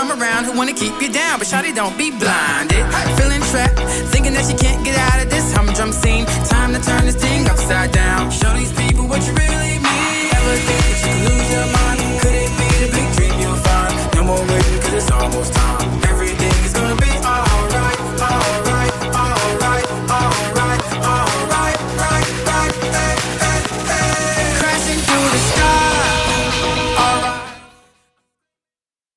come around who wanna keep you down, but shawty don't be blinded. Feeling trapped, thinking that you can't get out of this humdrum scene. Time to turn this thing upside down.